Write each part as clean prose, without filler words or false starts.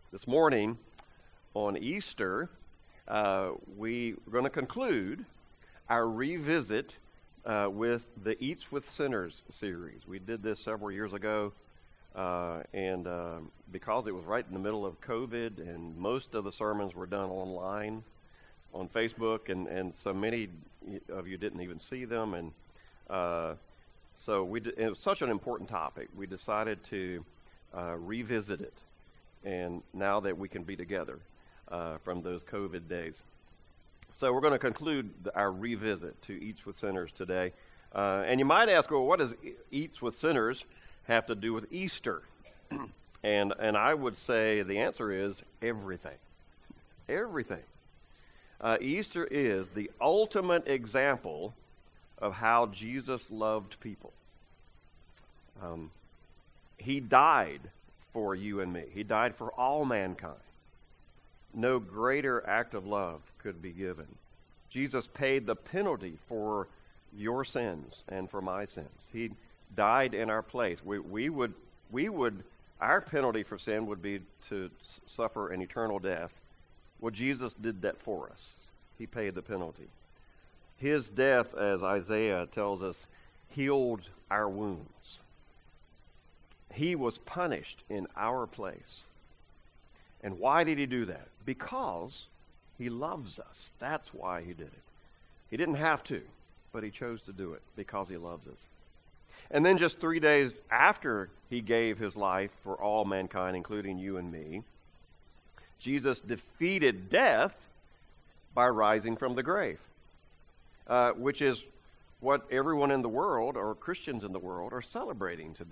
This morning on Easter, we're going to conclude our revisit with the Eats with Sinners series. We did this several years ago, and because it was right in the middle of COVID, and most of the sermons were done online on Facebook, and so many of you didn't even see them, and so it was such an important topic, we decided to revisit it, and now that we can be together from those COVID days. So we're going to conclude our revisit to Eats with Sinners today. And you might ask, well, what does Eats with Sinners have to do with Easter? and I would say the answer is everything. Everything. Easter is the ultimate example of how Jesus loved people. He died for you and me. He died for all mankind. No greater act of love could be given. Jesus paid the penalty for your sins and for my sins. He died in our place. Our penalty for sin would be to suffer an eternal death. Well, Jesus did that for us. He paid the penalty. His death, as Isaiah tells us, healed our wounds. He was punished in our place. And why did he do that? Because he loves us. That's why he did it. He didn't have to, but he chose to do it because he loves us. And then just 3 days after he gave his life for all mankind, including you and me, Jesus defeated death by rising from the grave, which is what everyone in the world, or Christians in the world, are celebrating today.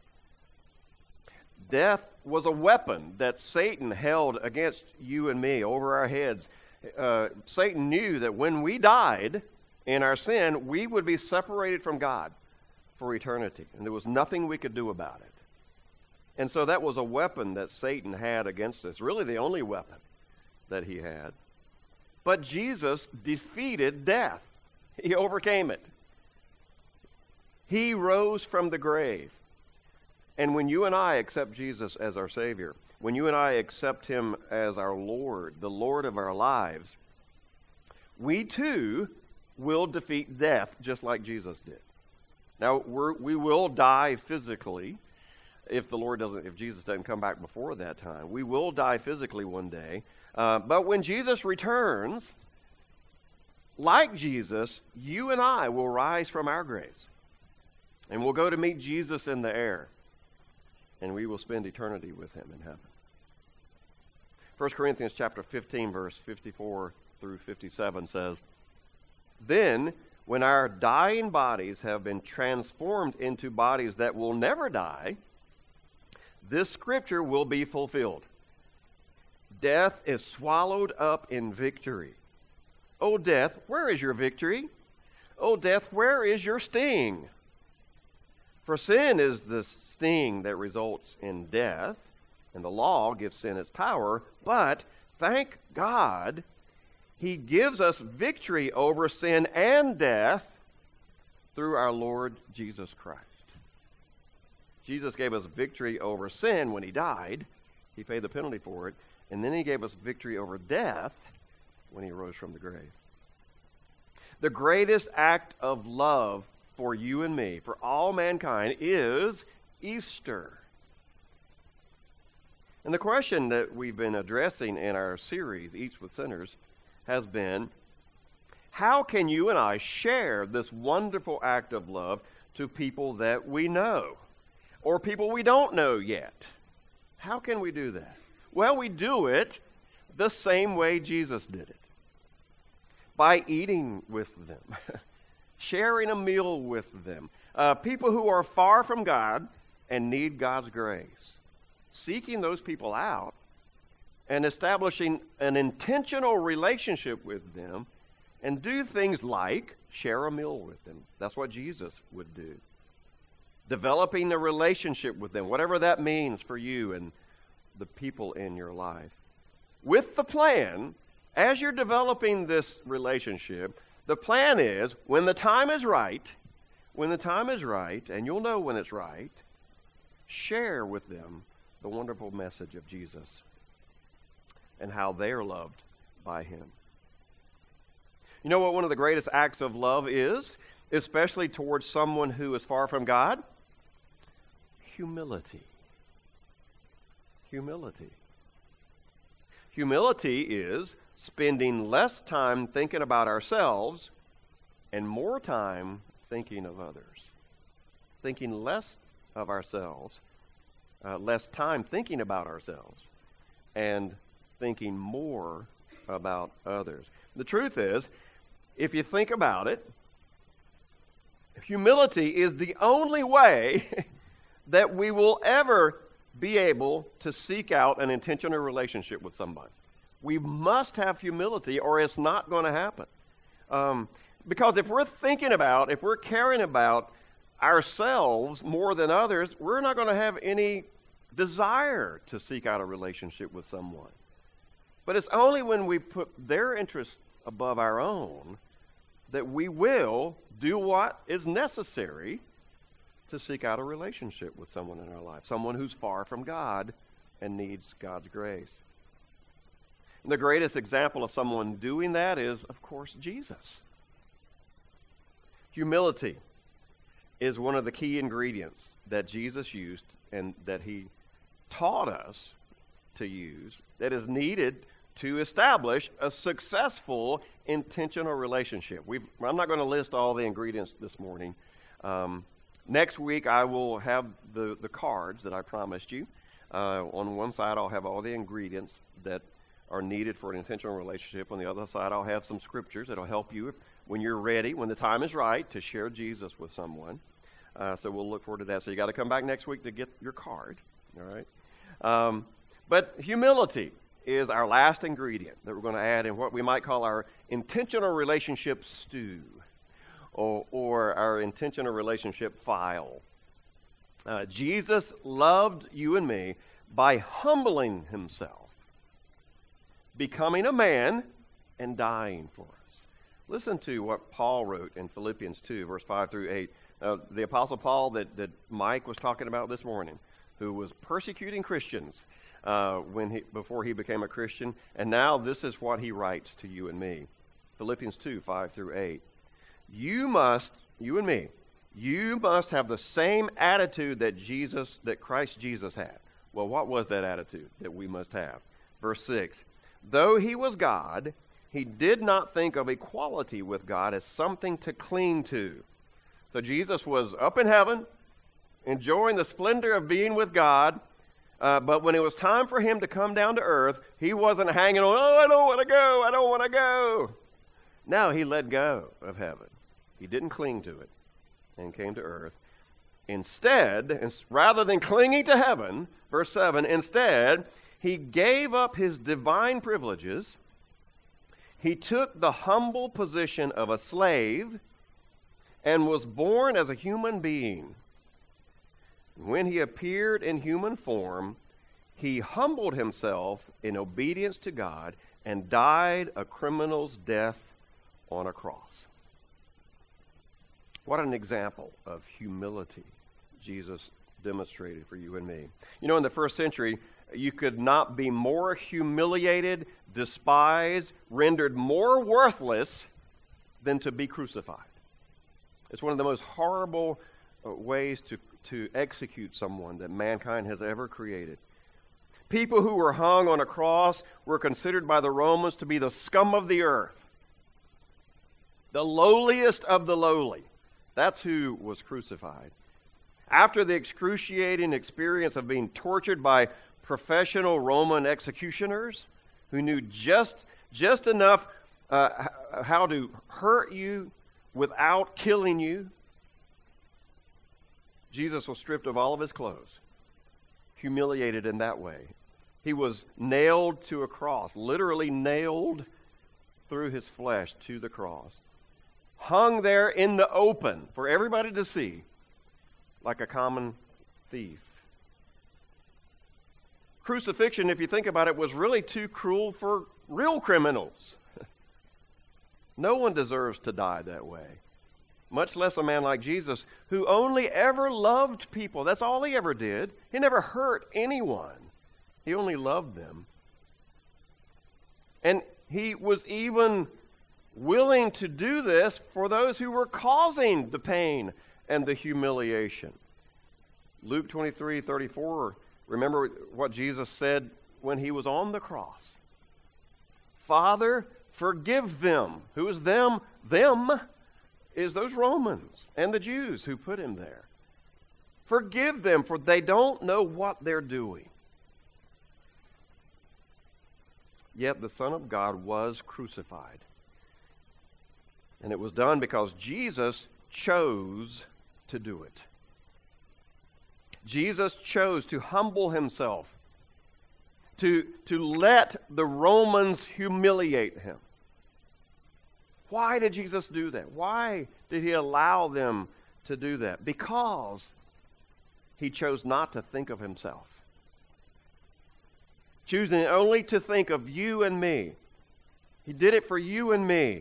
Death was a weapon that Satan held against you and me over our heads. Satan knew that when we died in our sin, we would be separated from God for eternity, and there was nothing we could do about it. And so that was a weapon that Satan had against us, really the only weapon that he had. But Jesus defeated death. He overcame it. He rose from the grave. And when you and I accept Jesus as our Savior, when you and I accept him as our Lord, the Lord of our lives, we too will defeat death just like Jesus did. Now, we will die physically if Jesus doesn't come back before that time. We will die physically one day. But when Jesus returns, like Jesus, you and I will rise from our graves. And we'll go to meet Jesus in the air. And we will spend eternity with him in heaven. 1 Corinthians chapter 15, verse 54 through 57 says, "Then, when our dying bodies have been transformed into bodies that will never die, this scripture will be fulfilled. Death is swallowed up in victory. O death, where is your victory? O death, where is your sting? For sin is the sting that results in death, and the law gives sin its power, but thank God, he gives us victory over sin and death through our Lord Jesus Christ." Jesus gave us victory over sin when he died. He paid the penalty for it. And then he gave us victory over death when he rose from the grave. The greatest act of love for you and me, for all mankind, is Easter. And the question that we've been addressing in our series, Eats with Sinners, has been, how can you and I share this wonderful act of love to people that we know, or people we don't know yet? How can we do that? Well, we do it the same way Jesus did it, by eating with them. Sharing a meal with them. People who are far from God and need God's grace. Seeking those people out and establishing an intentional relationship with them, and do things like share a meal with them. That's what Jesus would do. Developing a relationship with them, whatever that means for you and the people in your life. With the plan, as you're developing this relationship, the plan is, when the time is right, and you'll know when it's right, share with them the wonderful message of Jesus and how they are loved by him. You know what one of the greatest acts of love is, especially towards someone who is far from God? Humility. Humility. Humility is spending less time thinking about ourselves and more time thinking of others. Thinking less of ourselves, less time thinking about ourselves, and thinking more about others. The truth is, if you think about it, humility is the only way that we will ever be able to seek out an intentional relationship with somebody. We must have humility or it's not going to happen. Because if we're caring about ourselves more than others, we're not going to have any desire to seek out a relationship with someone. But it's only when we put their interests above our own that we will do what is necessary to seek out a relationship with someone in our life, someone who's far from God and needs God's grace. And the greatest example of someone doing that is, of course, Jesus. Humility is one of the key ingredients that Jesus used and that he taught us to use that is needed to establish a successful intentional relationship. I'm not going to list all the ingredients this morning. Next week I will have the cards that I promised you. On one side I'll have all the ingredients that are needed for an intentional relationship. On the other side I'll have some scriptures that'll help you when you're ready, when the time is right, to share Jesus with someone. So we'll look forward to that. So you got to come back next week to get your card. All right. But humility is our last ingredient that we're going to add in what we might call our intentional relationship stew, or our intentional relationship file. Jesus loved you and me by humbling himself, becoming a man, and dying for us. Listen to what Paul wrote in Philippians 2, verse 5 through 8. The Apostle Paul that Mike was talking about this morning, who was persecuting Christians before he became a Christian, and now this is what he writes to you and me. Philippians 2, 5 through 8. You and me, you must have the same attitude that Christ Jesus had. Well, what was that attitude that we must have? Verse 6. Though he was God, he did not think of equality with God as something to cling to. So Jesus was up in heaven, enjoying the splendor of being with God, but when it was time for him to come down to earth, he wasn't hanging on, I don't want to go. No, he let go of heaven. He didn't cling to it and came to earth. Instead, rather than clinging to heaven, verse 7, instead, he gave up his divine privileges. He took the humble position of a slave and was born as a human being. When he appeared in human form, he humbled himself in obedience to God and died a criminal's death on a cross. What an example of humility Jesus demonstrated for you and me. You know, in the first century, you could not be more humiliated, despised, rendered more worthless than to be crucified. It's one of the most horrible ways to execute someone that mankind has ever created. People who were hung on a cross were considered by the Romans to be the scum of the earth, the lowliest of the lowly. That's who was crucified. After the excruciating experience of being tortured by professional Roman executioners who knew just enough how to hurt you without killing you, Jesus was stripped of all of his clothes, humiliated in that way. He was nailed to a cross, literally nailed through his flesh to the cross, hung there in the open for everybody to see, like a common thief. Crucifixion, if you think about it, was really too cruel for real criminals. No one deserves to die that way, much less a man like Jesus, who only ever loved people. That's all he ever did. He never hurt anyone. He only loved them. And he was even willing to do this for those who were causing the pain and the humiliation. Luke 23:34, remember what Jesus said when he was on the cross. Father, forgive them. Who is them? Them is those Romans and the Jews who put him there. Forgive them, for they don't know what they're doing. Yet the Son of God was crucified. And it was done because Jesus chose to do it. Jesus chose to humble himself, to let the Romans humiliate him. Why did Jesus do that? Why did he allow them to do that? Because he chose not to think of himself. Choosing only to think of you and me. He did it for you and me.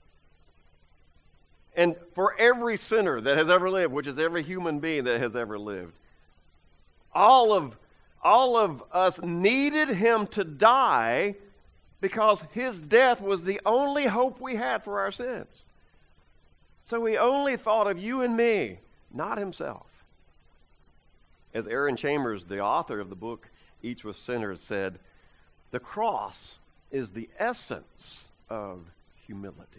And for every sinner that has ever lived, which is every human being that has ever lived. All of us needed him to die because his death was the only hope we had for our sins. So he only thought of you and me, not himself. As Aaron Chambers, the author of the book Each Was Sinners, said, the cross is the essence of humility.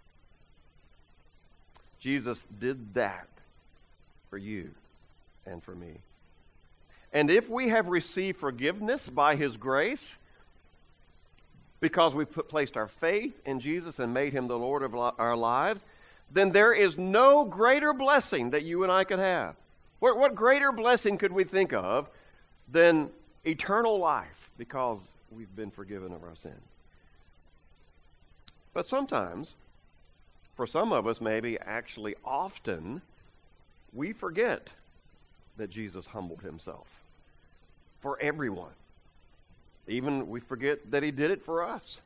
Jesus did that for you and for me. And if we have received forgiveness by his grace, because we placed our faith in Jesus and made him the Lord of our lives, then there is no greater blessing that you and I could have. What greater blessing could we think of than eternal life because we've been forgiven of our sins? But sometimes, for some of us, maybe actually often, we forget that Jesus humbled himself for everyone. Even we forget that he did it for us.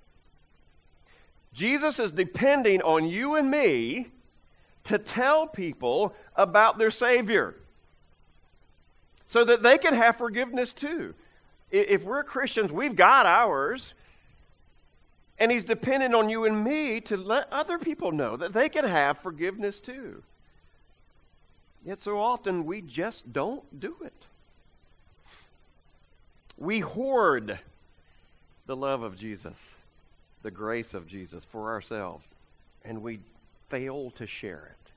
Jesus is depending on you and me to tell people about their Savior so that they can have forgiveness too. If we're Christians, we've got ours. And he's dependent on you and me to let other people know that they can have forgiveness too. Yet so often we just don't do it. We hoard the love of Jesus, the grace of Jesus for ourselves, and we fail to share it.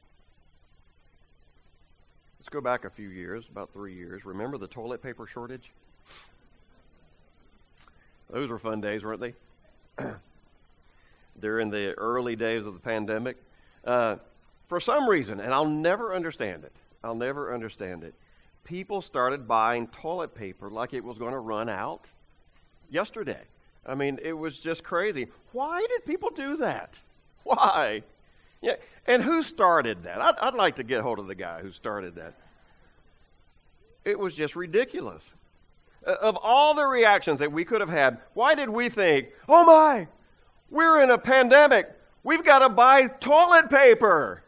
Let's go back a few years, about 3 years. Remember the toilet paper shortage? Those were fun days, weren't they? During the early days of the pandemic. For some reason, and I'll never understand it, people started buying toilet paper like it was going to run out yesterday. I mean, it was just crazy. Why did people do that? Why? Yeah, and who started that? I'd like to get hold of the guy who started that. It was just ridiculous. Of all the reactions that we could have had, why did we think, oh my, we're in a pandemic, we've got to buy toilet paper.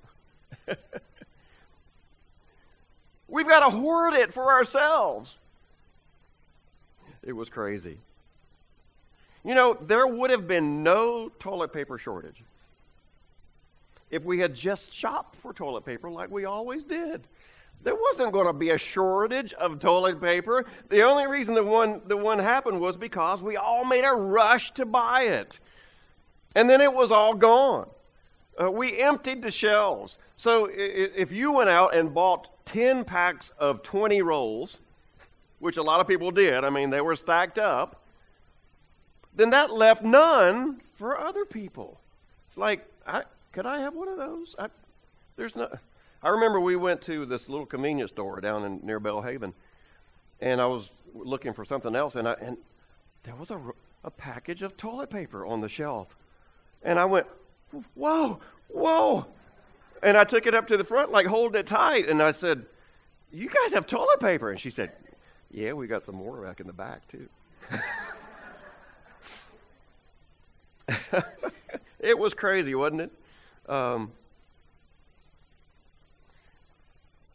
We've got to hoard it for ourselves. It was crazy. You know, there would have been no toilet paper shortage if we had just shopped for toilet paper like we always did. There wasn't going to be a shortage of toilet paper. The only reason the one happened was because we all made a rush to buy it. And then it was all gone. We emptied the shelves. So if you went out and bought 10 packs of 20 rolls, which a lot of people did, I mean, they were stacked up, then that left none for other people. It's like, could I have one of those? I remember we went to this little convenience store down near Belhaven, and I was looking for something else, and there was a package of toilet paper on the shelf. And I went, whoa. And I took it up to the front, like holding it tight, and I said, you guys have toilet paper? And she said, yeah, we got some more back in the back, too. It was crazy, wasn't it?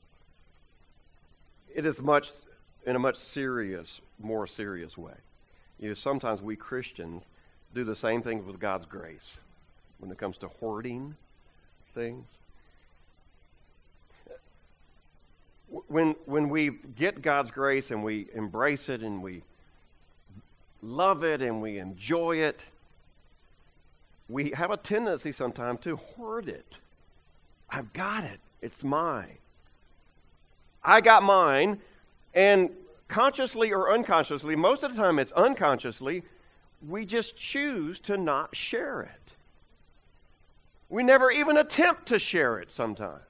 It is in a much more serious way. Sometimes we Christians do the same thing with God's grace when it comes to hoarding things. When we get God's grace and we embrace it and we love it and we enjoy it, we have a tendency sometimes to hoard it. I've got it. It's mine. I got mine, and consciously or unconsciously, most of the time it's unconsciously, we just choose to not share it. We never even attempt to share it sometimes.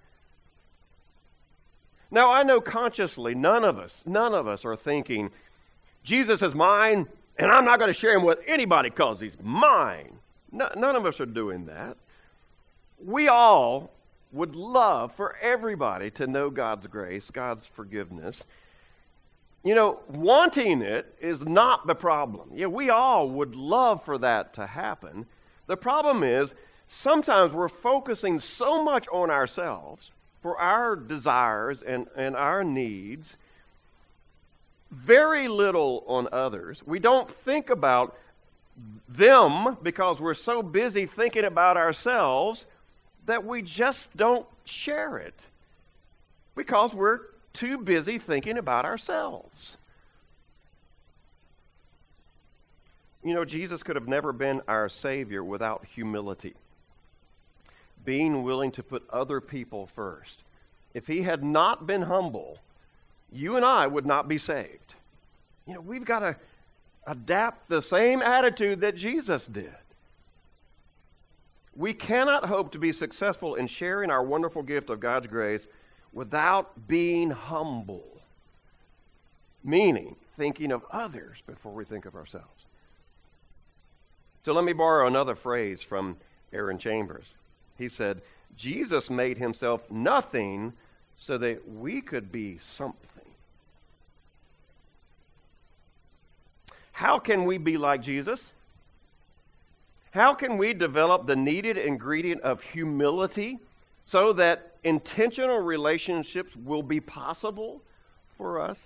Now, I know consciously none of us are thinking, Jesus is mine, and I'm not going to share him with anybody because he's mine. None of us are doing that. We all would love for everybody to know God's grace, God's forgiveness. Wanting it is not the problem. We all would love for that to happen. The problem is, sometimes we're focusing so much on ourselves for our desires and our needs, very little on others. We don't think about them because we're so busy thinking about ourselves that we just don't share it because we're too busy thinking about ourselves. Jesus could have never been our Savior without humility, being willing to put other people first. If he had not been humble, you and I would not be saved. We've got to adapt the same attitude that Jesus did. We cannot hope to be successful in sharing our wonderful gift of God's grace without being humble, meaning thinking of others before we think of ourselves. So let me borrow another phrase from Aaron Chambers. He said, Jesus made himself nothing so that we could be something. How can we be like Jesus? How can we develop the needed ingredient of humility so that intentional relationships will be possible for us?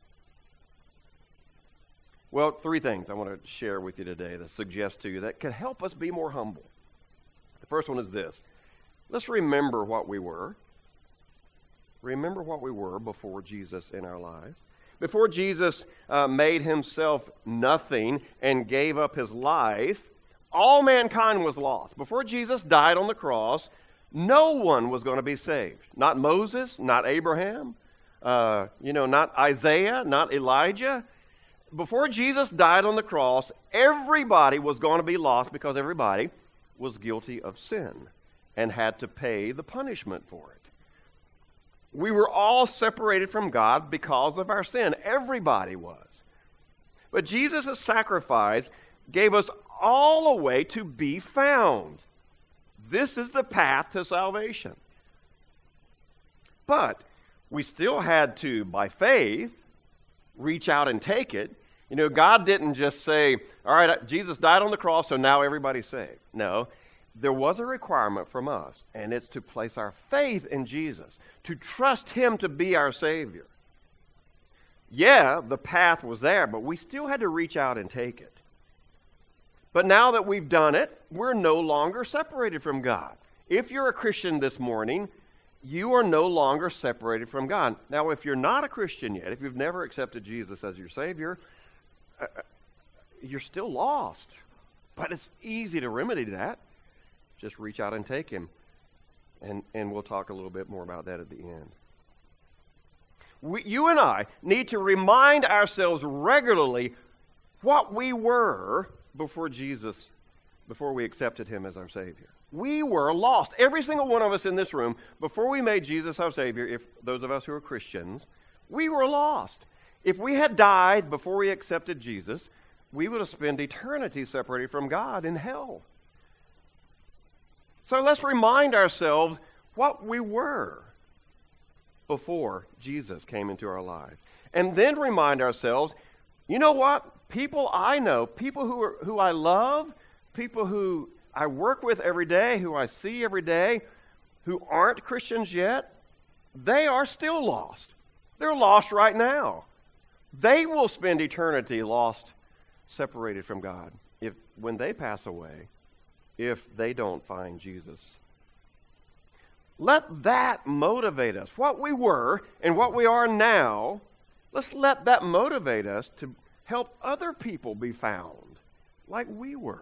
Well, 3 things I want to share with you today that suggest to you that could help us be more humble. The first one is this. Let's remember what we were. Remember what we were before Jesus in our lives. Before Jesus made himself nothing and gave up his life, all mankind was lost. Before Jesus died on the cross, no one was going to be saved. Not Moses, not Abraham, not Isaiah, not Elijah. Before Jesus died on the cross, everybody was going to be lost because everybody was guilty of sin and had to pay the punishment for it. We were all separated from God because of our sin. Everybody was. But Jesus' sacrifice gave us all a way to be found. This is the path to salvation. But we still had to, by faith, reach out and take it. God didn't just say, all right, Jesus died on the cross, so now everybody's saved. No, there was a requirement from us, and it's to place our faith in Jesus, to trust him to be our Savior. Yeah, the path was there, but we still had to reach out and take it. But now that we've done it, we're no longer separated from God. If you're a Christian this morning, you are no longer separated from God. Now, if you're not a Christian yet, if you've never accepted Jesus as your Savior, you're still lost. But it's easy to remedy that. Just reach out and take him. And we'll talk a little bit more about that at the end. You and I need to remind ourselves regularly what we were before we accepted him as our Savior. We were lost. Every single one of us in this room, before we made Jesus our Savior, if those of us who are Christians, we were lost. If we had died before we accepted Jesus, we would have spent eternity separated from God in hell. So let's remind ourselves what we were before Jesus came into our lives. And then remind ourselves, you know what? People I know, people who I love, people who I work with every day, who I see every day, who aren't Christians yet, they are still lost. They're lost right now. They will spend eternity lost separated from God when they pass away, if they don't find Jesus. Let that motivate us. What we were and what we are now, let's let that motivate us to help other people be found like we were.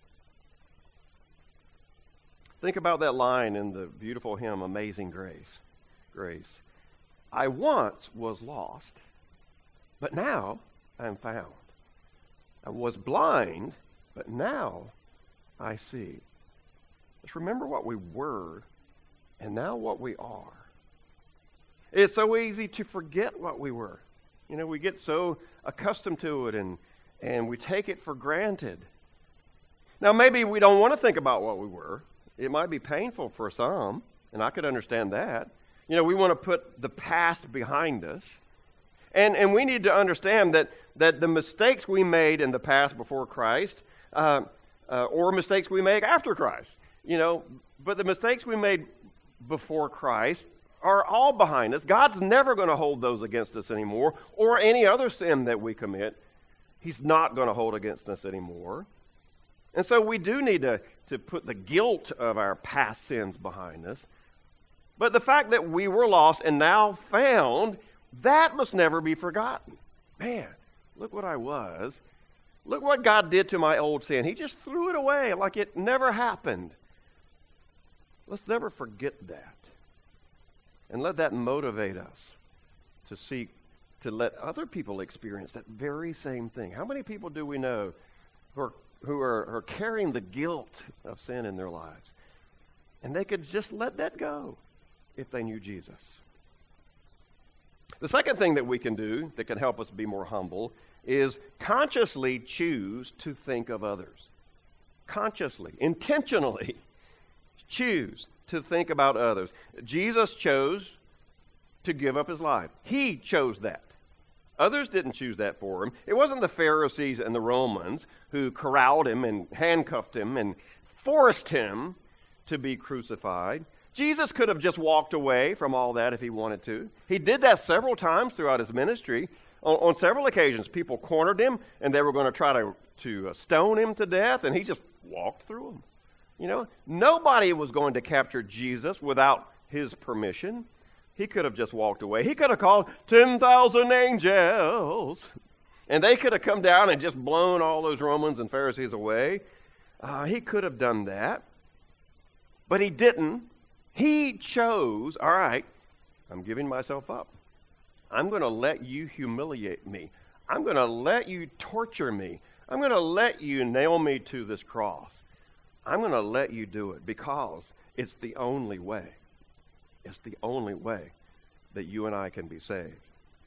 Think about that line in the beautiful hymn, Amazing Grace. Grace. I once was lost, but now I'm found. I was blind, but now I see. Let's remember what we were and now what we are. It's so easy to forget what we were. You know, we get so accustomed to it and we take it for granted. Now, maybe we don't want to think about what we were. It might be painful for some, and I could understand that. You know, we want to put the past behind us. And we need to understand that the mistakes we made in the past before Christ, or mistakes we make after Christ, you know, but the mistakes we made before Christ are all behind us. God's never going to hold those against us anymore, or any other sin that we commit. He's not going to hold against us anymore. And so we do need to put the guilt of our past sins behind us. But the fact that we were lost and now found, that must never be forgotten. Man, look what I was. Look what God did to my old sin. He just threw it away like it never happened. Let's never forget that. And let that motivate us to seek to let other people experience that very same thing. How many people do we know who are carrying the guilt of sin in their lives? And they could just let that go if they knew Jesus. The second thing that we can do that can help us be more humble is consciously choose to think of others. Consciously, intentionally choose to think about others. Jesus chose to give up his life. He chose that. Others didn't choose that for him. It wasn't the Pharisees and the Romans who corralled him and handcuffed him and forced him to be crucified. Jesus could have just walked away from all that if he wanted to. He did that several times throughout his ministry. On several occasions, people cornered him, and they were going to try to stone him to death, and he just walked through them. You know, nobody was going to capture Jesus without his permission. He could have just walked away. He could have called 10,000 angels, and they could have come down and just blown all those Romans and Pharisees away. He could have done that, but he didn't. He chose, all right, I'm giving myself up. I'm going to let you humiliate me. I'm going to let you torture me. I'm going to let you nail me to this cross. I'm going to let you do it because it's the only way. It's the only way that you and I can be saved.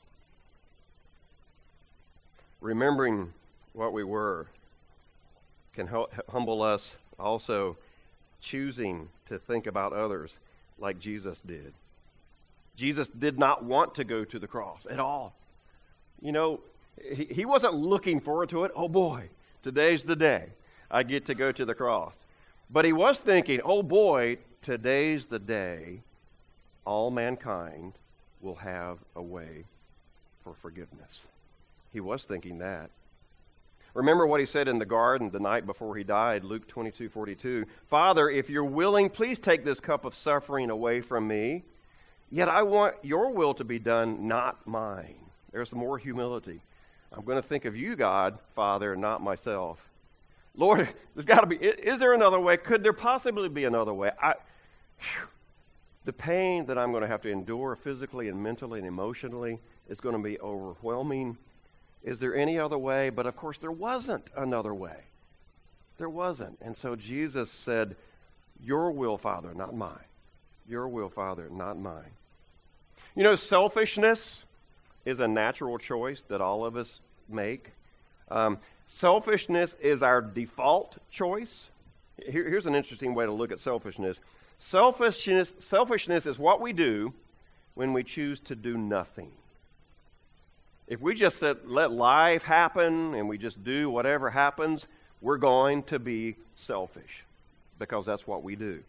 Remembering what we were can humble us, also choosing to think about others like Jesus did. Jesus did not want to go to the cross at all. You know, he wasn't looking forward to it. Oh boy, today's the day I get to go to the cross. But he was thinking, oh boy, today's the day all mankind will have a way for forgiveness. He was thinking that. Remember what he said in the garden the night before he died, Luke 22:42. Father, if you're willing, please take this cup of suffering away from me. Yet I want your will to be done, not mine. There's some more humility. I'm going to think of you, God, Father, not myself. Lord, there's got to be, is there another way? Could there possibly be another way? The pain that I'm going to have to endure physically and mentally and emotionally is going to be overwhelming. Is there any other way? But of course, there wasn't another way. There wasn't. And so Jesus said, your will, Father, not mine. Your will, Father, not mine. You know, selfishness is a natural choice that all of us make. Selfishness is our default choice. Here's an interesting way to look at selfishness. Selfishness is what we do when we choose to do nothing. If we just let life happen and we just do whatever happens, we're going to be selfish because that's what we do.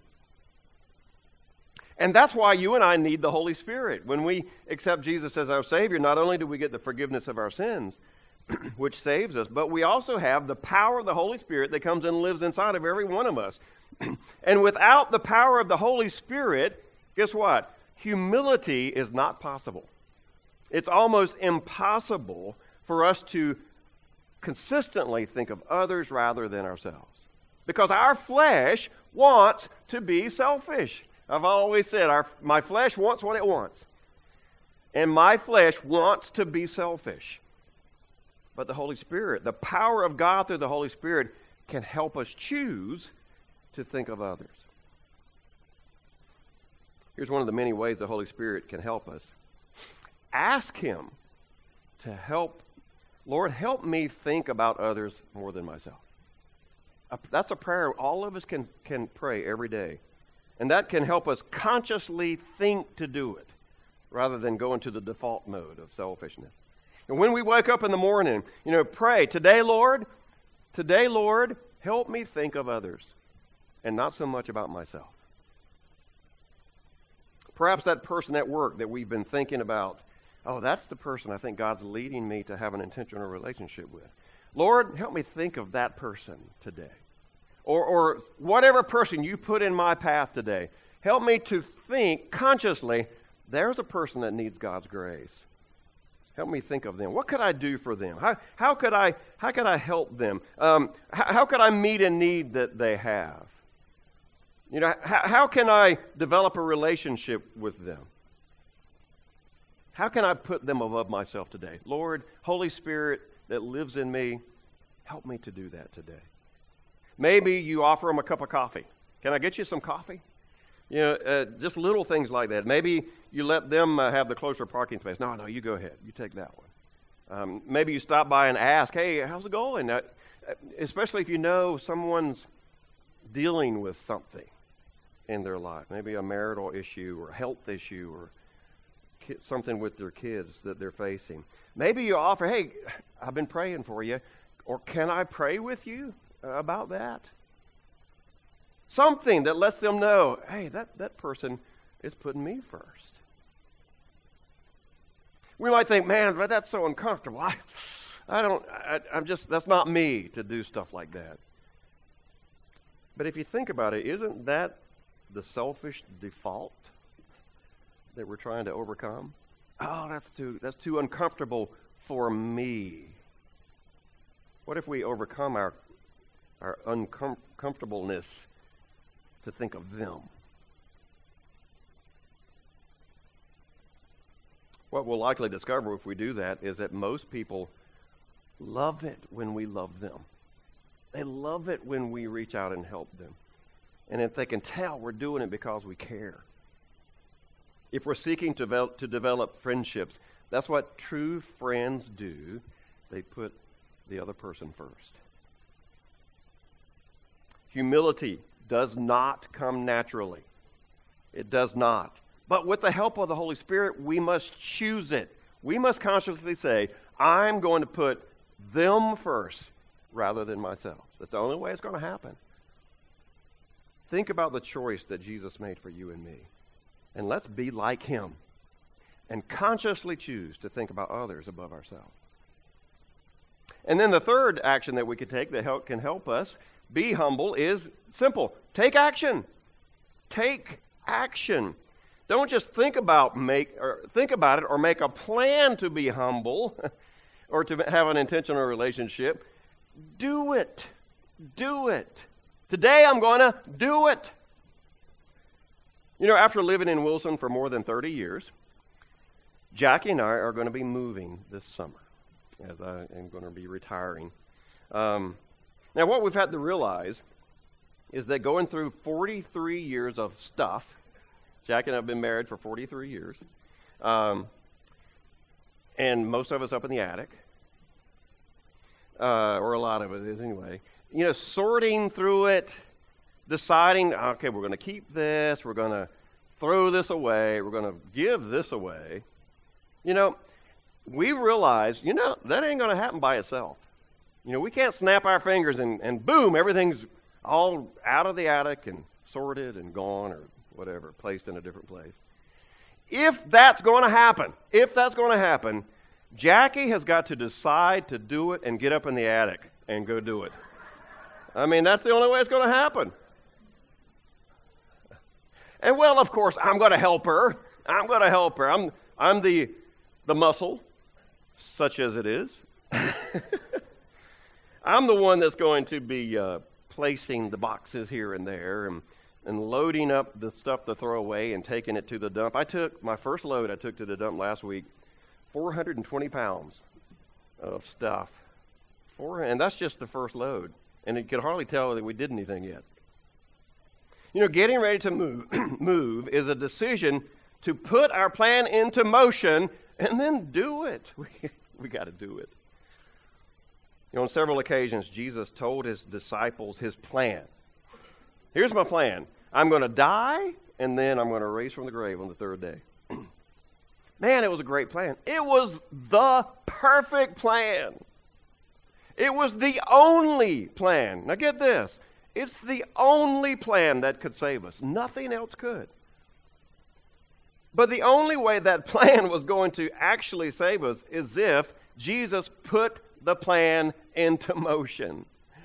And that's why you and I need the Holy Spirit. When we accept Jesus as our Savior, not only do we get the forgiveness of our sins, which saves us, but we also have the power of the Holy Spirit that comes and lives inside of every one of us. And without the power of the Holy Spirit, guess what? Humility is not possible. It's almost impossible for us to consistently think of others rather than ourselves. Because our flesh wants to be selfish. I've always said, my flesh wants what it wants. And my flesh wants to be selfish. But the Holy Spirit, the power of God through the Holy Spirit, can help us choose to think of others. Here's one of the many ways the Holy Spirit can help us. Ask Him to help. Lord, help me think about others more than myself. That's a prayer all of us can pray every day. And that can help us consciously think to do it, rather than go into the default mode of selfishness. And when we wake up in the morning, pray, today, Lord, help me think of others and not so much about myself. Perhaps that person at work that we've been thinking about, that's the person I think God's leading me to have an intentional relationship with. Lord, help me think of that person today. Or whatever person you put in my path today, help me to think consciously, there's a person that needs God's grace. Help me think of them. What could I do for them? How could I help them? How could I meet a need that they have? How can I develop a relationship with them? How can I put them above myself today? Lord, Holy Spirit that lives in me, help me to do that today. Maybe you offer them a cup of coffee. Can I get you some coffee? Just little things like that. Maybe you let them have the closer parking space. No, you go ahead. You take that one. Maybe you stop by and ask, hey, how's it going? Especially if you know someone's dealing with something in their life. Maybe a marital issue or a health issue or something with their kids that they're facing. Maybe you offer, hey, I've been praying for you. Or can I pray with you about that? Something that lets them know, hey, that person is putting me first. We might think, man, but that's so uncomfortable. That's not me to do stuff like that. But if you think about it, isn't that the selfish default that we're trying to overcome? That's too uncomfortable for me. What if we overcome our uncomfortableness to think of them? What we'll likely discover if we do that is that most people love it when we love them. They love it when we reach out and help them. And if they can tell we're doing it because we care. If we're seeking to develop friendships, that's what true friends do. They put the other person first. Humility does not come naturally. It does not. But with the help of the Holy Spirit, we must choose it. We must consciously say, I'm going to put them first rather than myself. That's the only way it's going to happen. Think about the choice that Jesus made for you and me. And let's be like Him and consciously choose to think about others above ourselves. And then the third action that we could take that can help us be humble is simple. Take action. Take action. Don't just think about it or make a plan to be humble or to have an intentional relationship. Do it. Do it. Today I'm going to do it. After living in Wilson for more than 30 years, Jackie and I are going to be moving this summer as I am going to be retiring. Now, what we've had to realize is that going through 43 years of stuff, Jackie and I have been married for 43 years, and most of us up in the attic, or a lot of it is anyway, sorting through it, deciding, okay, we're going to keep this, we're going to throw this away, we're going to give this away. We realize, that ain't going to happen by itself. We can't snap our fingers and boom, everything's all out of the attic and sorted and gone or whatever, placed in a different place. If that's going to happen, Jackie has got to decide to do it and get up in the attic and go do it. I mean, that's the only way it's going to happen. And well, of course, I'm going to help her. I'm the muscle, such as it is. I'm the one that's going to be placing the boxes here and there and loading up the stuff to throw away and taking it to the dump. My first load I took to the dump last week, 420 pounds of stuff. And that's just the first load. And you could hardly tell that we did anything yet. You know, getting ready to move is a decision to put our plan into motion and then do it. We got to do it. You know, on several occasions, Jesus told his disciples his plan. Here's my plan. I'm going to die, and then I'm going to rise from the grave on the third day. Man, it was a great plan. It was the perfect plan. It was the only plan. Now get this. It's the only plan that could save us. Nothing else could. But the only way that plan was going to actually save us is if Jesus put the plan into motion.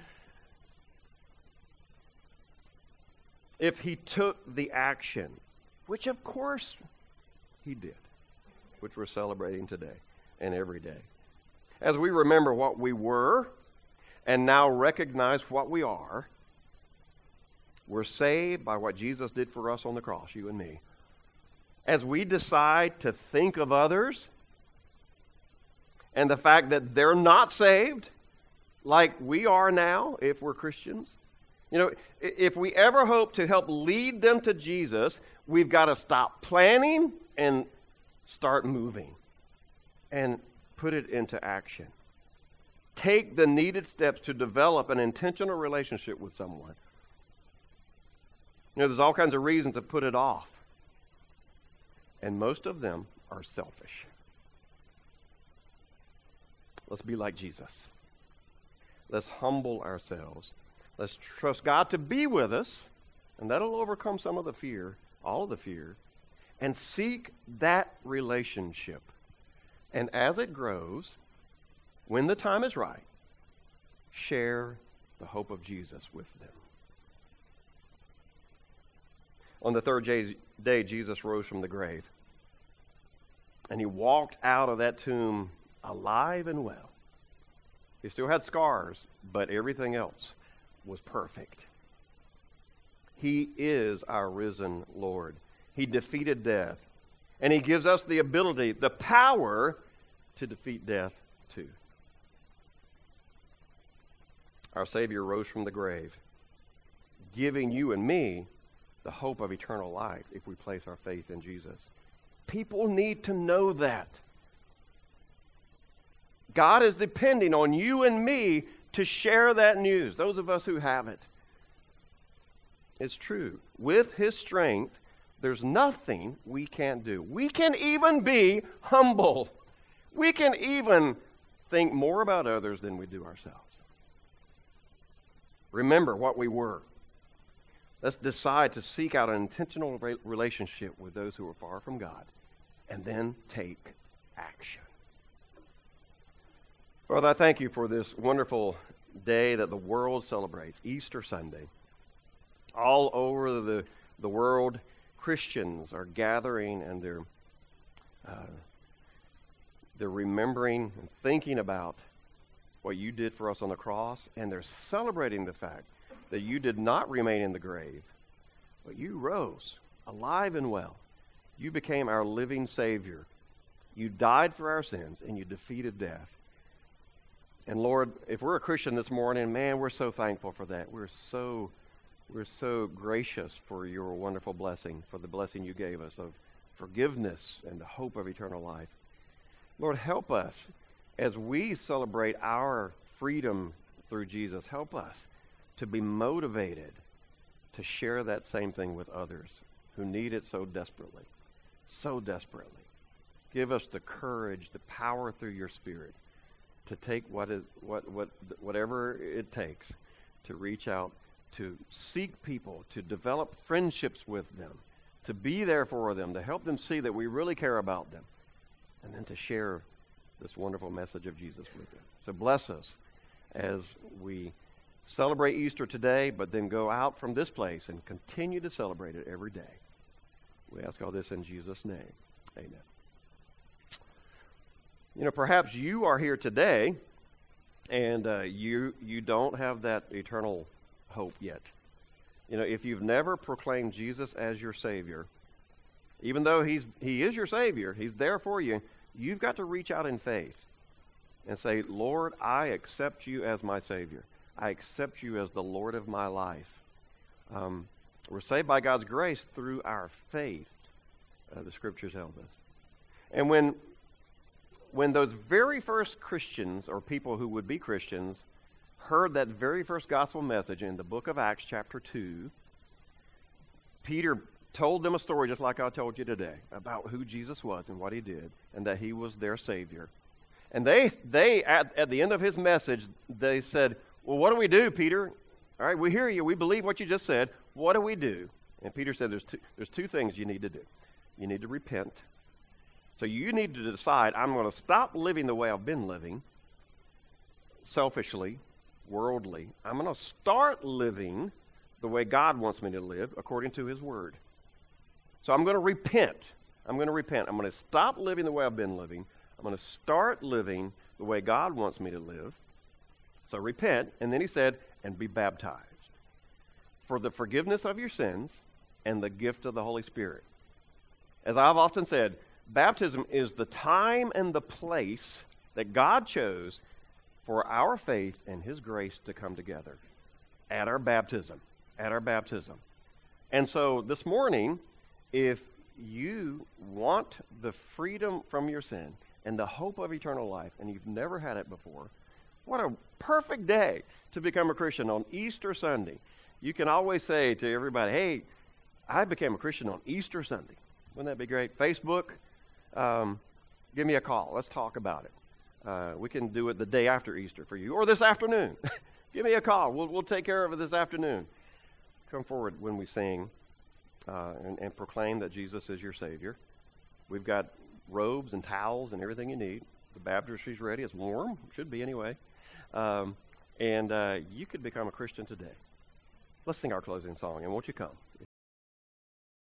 If he took the action, which of course he did, which we're celebrating today and every day. As we remember what we were and now recognize what we are, we're saved by what Jesus did for us on the cross, you and me. As we decide to think of others and the fact that they're not saved like we are now if we're Christians, you know, if we ever hope to help lead them to Jesus, we've got to stop planning and start moving and put it into action. Take the needed steps to develop an intentional relationship with someone. You know, there's all kinds of reasons to put it off. And most of them are selfish. Let's be like Jesus. Let's humble ourselves. Let's trust God to be with us, and that'll overcome some of the fear, all of the fear, and seek that relationship. And as it grows, when the time is right, share the hope of Jesus with them. On the third day, Jesus rose from the grave. And he walked out of that tomb alive and well. He still had scars, but everything else was perfect. He is our risen Lord. He defeated death. And he gives us the ability, the power to defeat death too. Our Savior rose from the grave, giving you and me the hope of eternal life if we place our faith in Jesus. People need to know that. God is depending on you and me to share that news, those of us who have it. It's true. With his strength, there's nothing we can't do. We can even be humble. We can even think more about others than we do ourselves. Remember what we were. Let's decide to seek out an intentional relationship with those who are far from God, and then take action. Father, I thank you for this wonderful day that the world celebrates, Easter Sunday. All over the world, Christians are gathering and they're remembering and thinking about what you did for us on the cross, and they're celebrating the fact that you did not remain in the grave, but you rose alive and well. You became our living Savior. You died for our sins, and you defeated death. And Lord, if we're a Christian this morning, man, we're so thankful for that. We're so gracious for your wonderful blessing, for the blessing you gave us of forgiveness and the hope of eternal life. Lord, help us as we celebrate our freedom through Jesus. Help us to be motivated to share that same thing with others who need it so desperately. So desperately. Give us the courage, the power through your Spirit to take whatever it takes to reach out, to seek people, to develop friendships with them, to be there for them, to help them see that we really care about them, and then to share this wonderful message of Jesus with you. So bless us as we celebrate Easter today, but then go out from this place and continue to celebrate it every day. We ask all this in Jesus' name. Amen. You know, perhaps you are here today and you don't have that eternal hope yet. You know, if you've never proclaimed Jesus as your Savior, even though He is your Savior, He's there for you, you've got to reach out in faith and say, Lord, I accept you as my Savior. I accept you as the Lord of my life. We're saved by God's grace through our faith, the Scripture tells us. And when those very first Christians, or people who would be Christians, heard that very first gospel message in the book of Acts chapter 2, Peter told them a story just like I told you today about who Jesus was and what He did, and that He was their Savior. And they at the end of his message, they said, well, what do we do, Peter? All right, we hear you. We believe what you just said. What do we do? And Peter said, there's two things you need to do. You need to repent. So you need to decide, I'm going to stop living the way I've been living, selfishly, worldly. I'm going to start living the way God wants me to live according to His Word. So I'm going to repent. I'm going to stop living the way I've been living. I'm going to start living the way God wants me to live. So repent. And then he said, and be baptized for the forgiveness of your sins and the gift of the Holy Spirit. As I've often said, baptism is the time and the place that God chose for our faith and His grace to come together at our baptism. At our baptism. And so this morning, if you want the freedom from your sin and the hope of eternal life, and you've never had it before, what a perfect day to become a Christian on Easter Sunday. You can always say to everybody, hey, I became a Christian on Easter Sunday. Wouldn't that be great? Facebook, give me a call. Let's talk about it. We can do it the day after Easter for you, or this afternoon. Give me a call. We'll take care of it this afternoon. Come forward when we sing and proclaim that Jesus is your Savior. We've got robes and towels and everything you need. The baptistry's ready. It's warm. Should be anyway. And you could become a Christian today. Let's sing our closing song, and won't you come?